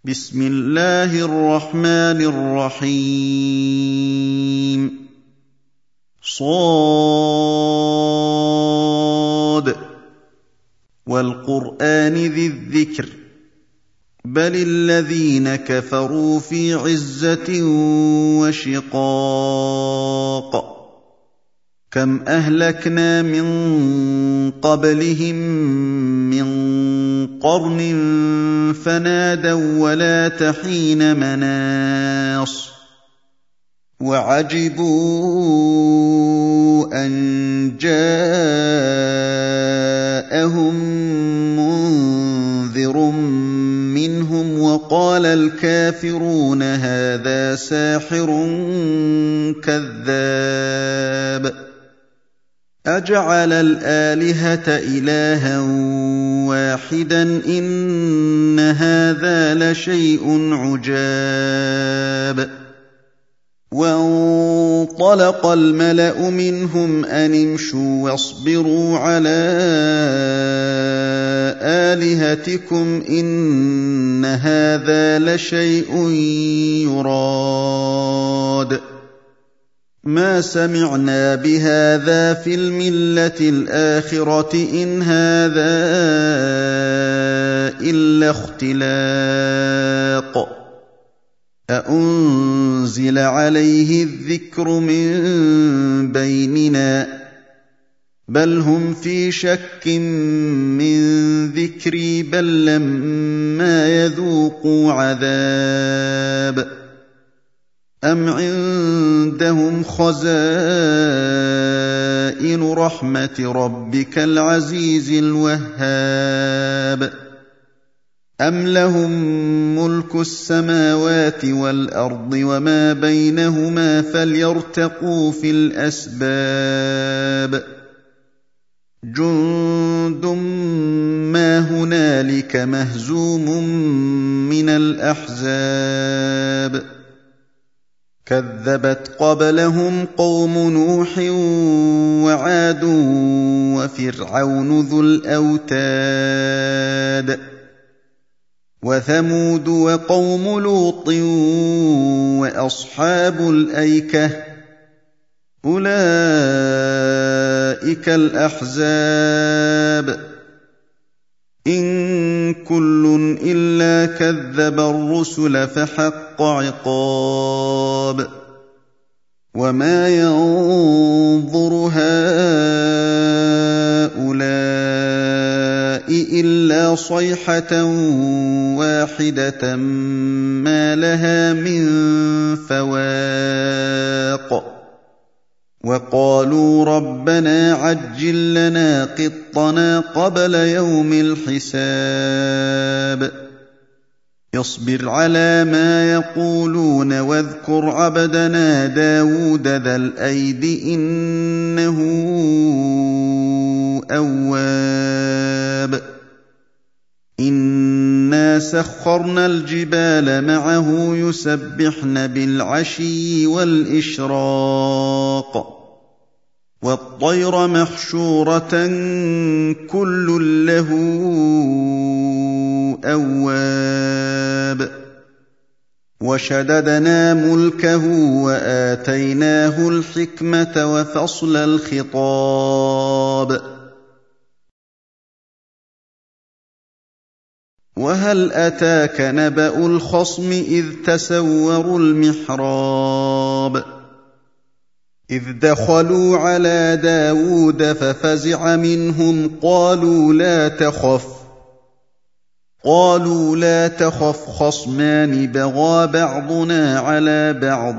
بسم الله الرحمن الرحيم ص والقرآن ذي الذكر بل الذين كفروا في عزة وشقاق كم أهلكنا من قبلهم من قرن فنادوا ولا تحين مناص وعجبوا أن جاءهم منذر منهم وقال الكافرون هذا ساحر كذاب أجعل الآلهة إلها واحدا إن هذا لشيء عجاب وانطلق الملأ منهم أن امشوا واصبروا على آلهتكم إن هذا لشيء يراد ما سمعنا بهذا في الملة الآخرة إن هذا إلا اختلاق أأنزل عليه الذكر من بيننا بل هم في شك من ذكري بل لما يذوقوا عذاب أم عندهم خزائن رحمة ربك العزيز الوهاب أم لهم ملك السماوات والأرض وما بينهما فليرتقوا في الأسباب جند ما هنالك مهزوم من الأحزاب كذبت قبلهم قوم نوح وعاد وفرعون ذو الأوتاد وثمود وقوم لوط وأصحاب الأيكة أولئك الأحزاب إن كل إلا كذب الرسل فحق عقاب وما ينظر هؤلاء إلا صيحة واحدة ما لها من فواق وقالوا ربنا عجل لنا قطنا قبل يوم الحساب اصبر على ما يقولون واذكر عبدنا داود ذا الأيد إنه أواب إنا سخرنا الجبال معه يسبحن بالعشي والإشراق والطير محشورة كل له أواب وشددنا ملكه وآتيناه الحكمة وفصل الخطاب وهل أتاك نبأ الخصم إذ تسوروا المحراب إذ دخلوا على داود ففزع منهم قالوا لا تخف خصمان بغى بعضنا على بعض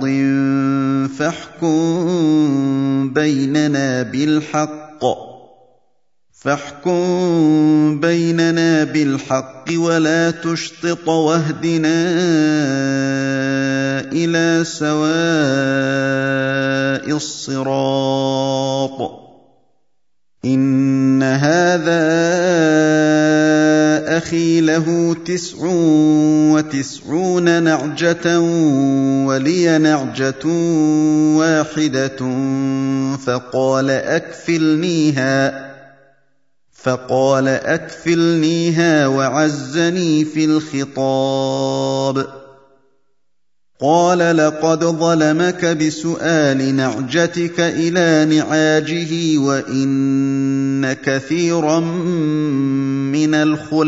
فاحكم بيننا بالحق ولا تشطط واهدنا إلى سواء الصراط إن هذا أخي له 99 نعجة ولي نعجة واحدة فقال فقال أكفلنيها وعزني في الخطاب. قال لقد ظلمك بسؤال نعجتك إلى نعاجه وإن كثيرا من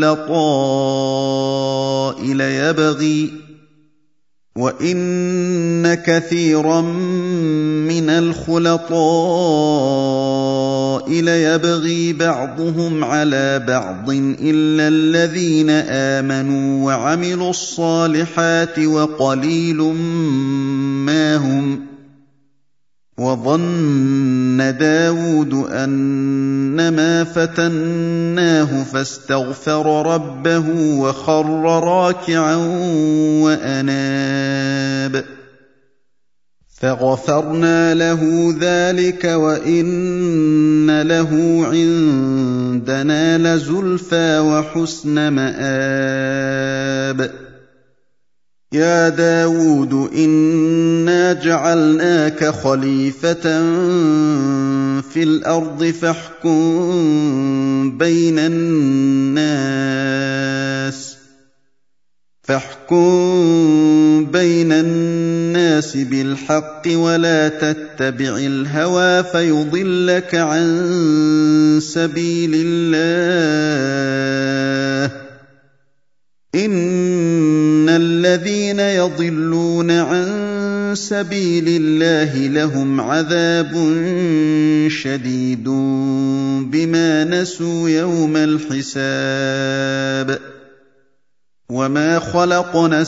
الخلطاء ليبغي بعضهم على بعض إلا الذين آمنوا وعملوا الصالحات وقليل ما هم. وظن داود أنما فتناه فاستغفر ربه وخر راكعا وأناب فغفرنا له ذلك وإن له عندنا لزلفى وحسن مآب. يا داود إنا جعلناك خليفة في الأرض فاحكم بين الناس بالحق ولا تتبع الهوى فيضلك عن سبيل الله. إن الذين يضلون عن سبيل الله لهم عذاب شديد بما نسوا يوم الحساب. وما خلقنا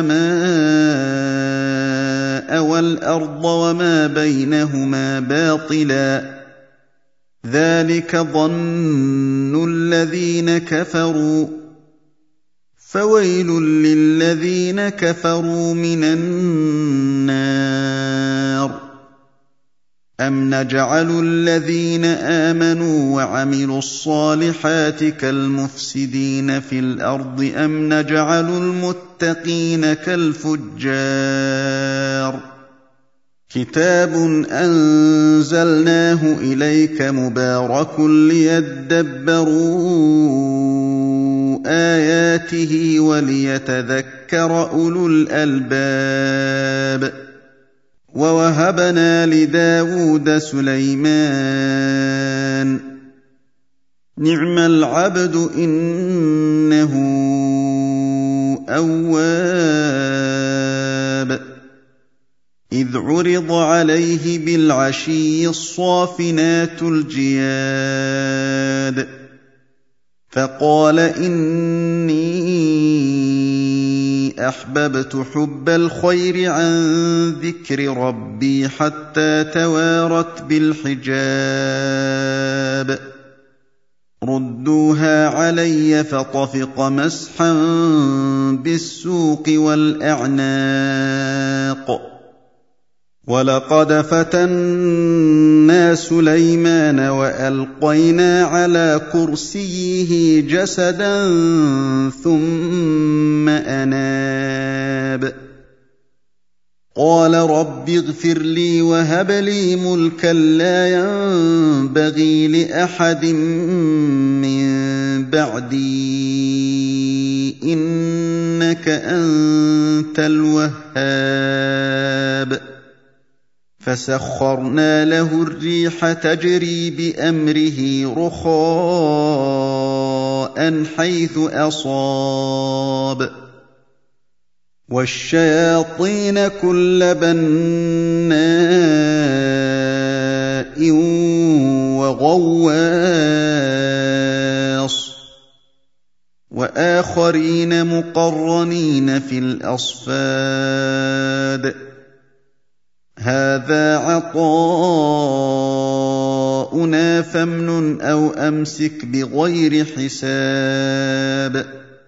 السماء والأرض وما بينهما باطلا ذلك ظن الذين كفروا فويل للذين كفروا من النار. أم نجعل الذين آمنوا وعملوا الصالحات كالمفسدين في الأرض أم نجعل المتقين كالفجار. كتاب أنزلناه إليك مبارك ليدبروا آياته وليتذكر أولو الألباب. ووهبنا لداود سليمان نعم العبد إنه أواب. إذ عرض عليه بالعشي الصافنات الجياد فقال إني أحببت حب الخير عن ذكر ربي حتى توارت بالحجاب. ردوها علي فطفق مسحا بالسوق والأعناق. ولقد فتنا سليمان وألقينا على كرسيه جسدا ثم أناب. قال رب اغفر لي وهب لي ملكا لا ينبغي لأحد من بعدي إنك أنت الوهاب. فسخرنا له الريح تجري بأمره رخاء حيث أصاب والشياطين كل بناء وغواص وآخرين مقرنين في الأصفاد. هذا عطاؤنا فامنن أو أمسك بغير حساب.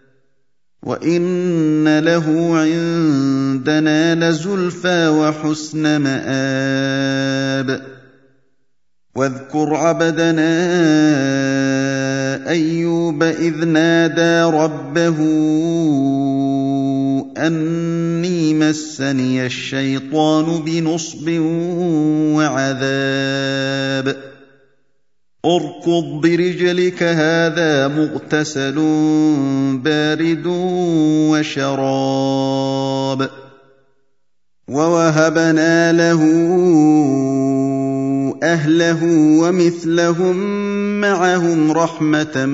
وإن له عندنا لزلفى وحسن مآب. واذكر عبدنا أيوب إذ نادى ربه أني مسني الشيطان بنصب وعذاب. اركض برجلك هذا مغتسل بارد وشراب ووهبنا له أهله ومثلهم معهم رحمة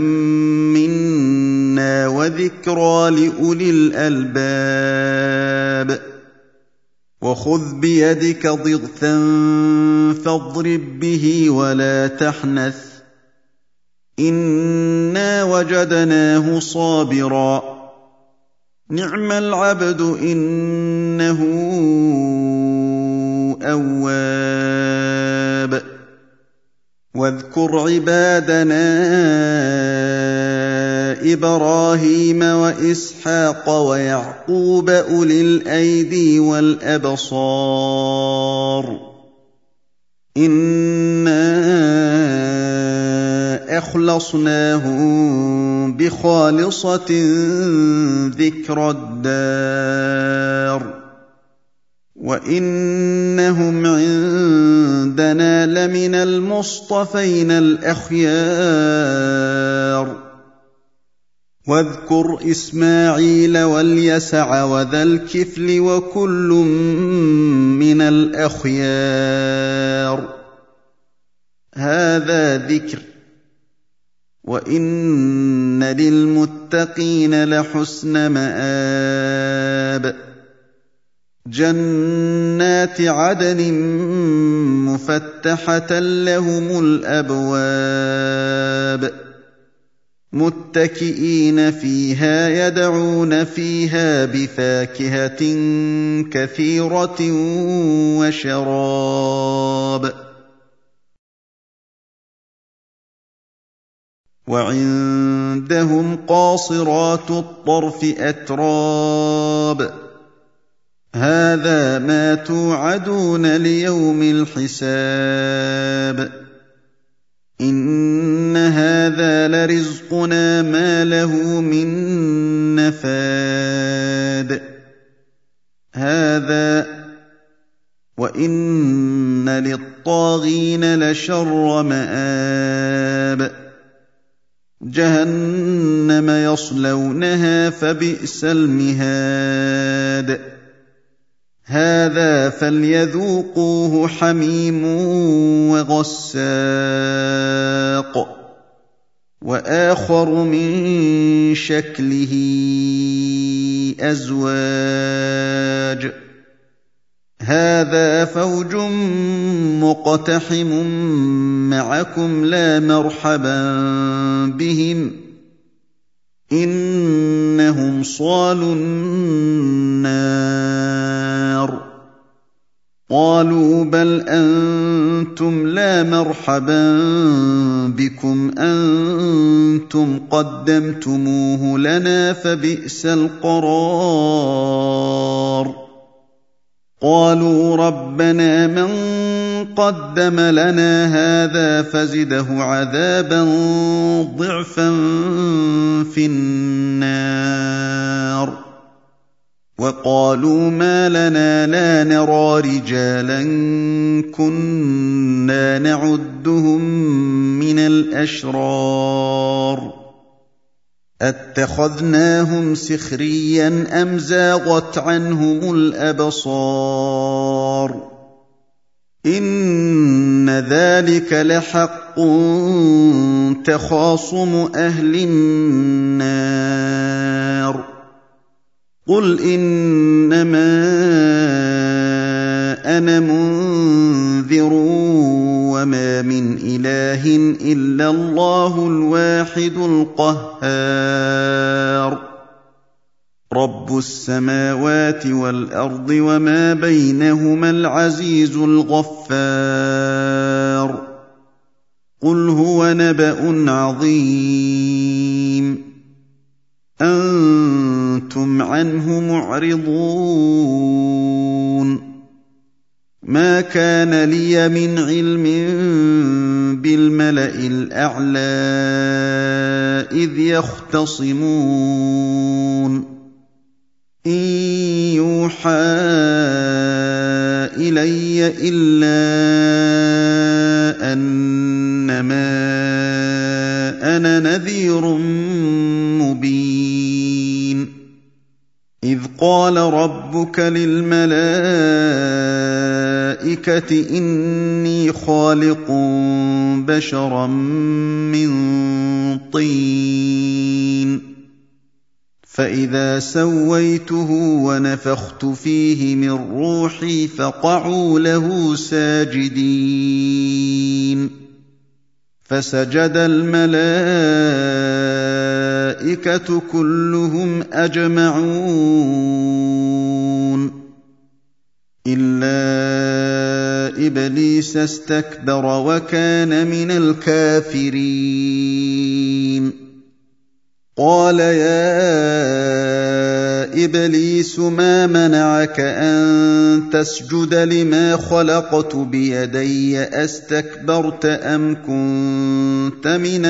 منا وذكرى لأولي الألباب وخذ بيدك ضغثا فاضرب به ولا تحنث إنا وجدناه صابرا نعم العبد إنه أواب واذكر عبادنا إبراهيم وإسحاق ويعقوب أولي الأيدي والأبصار إنا أخلصناهم بخالصة ذكرى الدار وإنهم عندنا لمن المصطفين الأخيار واذكر إسماعيل واليسع وذا الكفل وكل من الأخيار هذا ذكر وإن للمتقين لحسن مآب جنات عدن مفتحة لهم الأبواب متكئين فيها يدعون فيها بفاكهة كثيرة وشراب وعندهم قاصرات الطرف أتراب هذا ما توعدون ليوم الحساب إن هذا لرزقنا ما له من نفاد هذا وإن للطاغين لشر مآب جهنم يصلونها فبئس المهاد هذا فليذوقوه حميم وغساق وآخر من شكله أزواج هذا فوج مقتحم معكم لا مرحبا بهم إنهم صالوا النار قالوا بل أنتم لا مرحبا بكم أنتم قدمتموه لنا فبئس القرار قالوا ربنا من قدم لنا هذا فزده عذابا ضعفا في النار وقالوا ما لنا لا نرى رجالا كنا نعدهم من الأشرار أتخذناهم سخريا أم زاغت عنهم الأبصار إن ذلك لحق تخاصم أهل النار قل إنما أنا منذر وما من إله إلا الله الواحد القهار رب السماوات والأرض وما بينهما العزيز الغفار قل هو نبأ عظيم أنتم عنه معرضون ما كان لي من علم بالملأ الأعلى إذ يختصمون إن يوحى إلي إلا أنما لنذير مبين إذ قال ربك للملائكة إني خالق بشرا من طين فإذا سويته ونفخت فيه من روحي فقعوا له ساجدين فسجد الملائكة كلهم أجمعون إلا إبليس استكبر وكان من الكافرين قال يا إبليس ما منعك أن تسجد لما خلقت بيدي أستكبرت أم كنت من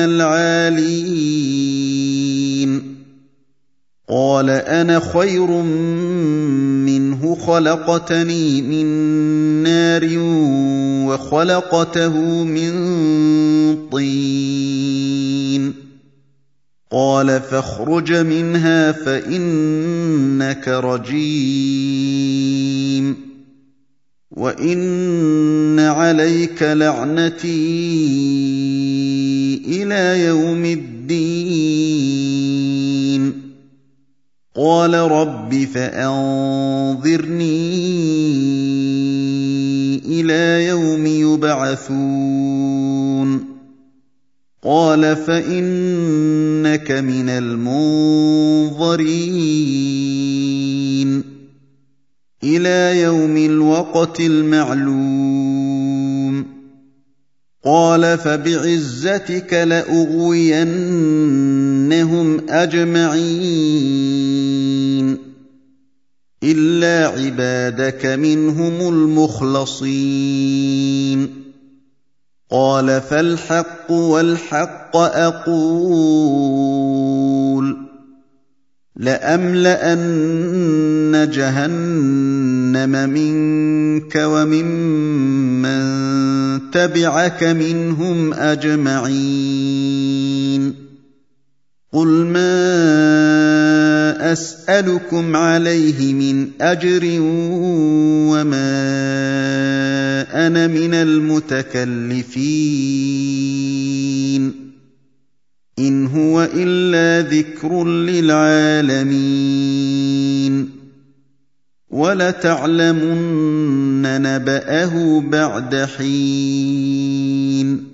العالين قال أنا خير منه خلقتني من نار وخلقته من طين قال فاخرج منها فإنك رجيم وإن عليك لعنتي إلى يوم الدين قال رب فأنظرني إلى يوم يبعثون قال فإنك من المنظرين إلى يوم الوقت المعلوم قال فبعزتك لأغوينهم أجمعين إلا عبادك منهم المخلصين قال فالحق والحق أقول لأملأن جهنم منك وممن تبعك منهم أجمعين قل ما أسألكم عليه من أجر وما أنا من المتكلفين إن هو إلا ذكر للعالمين ولتعلمن نبأه بعد حين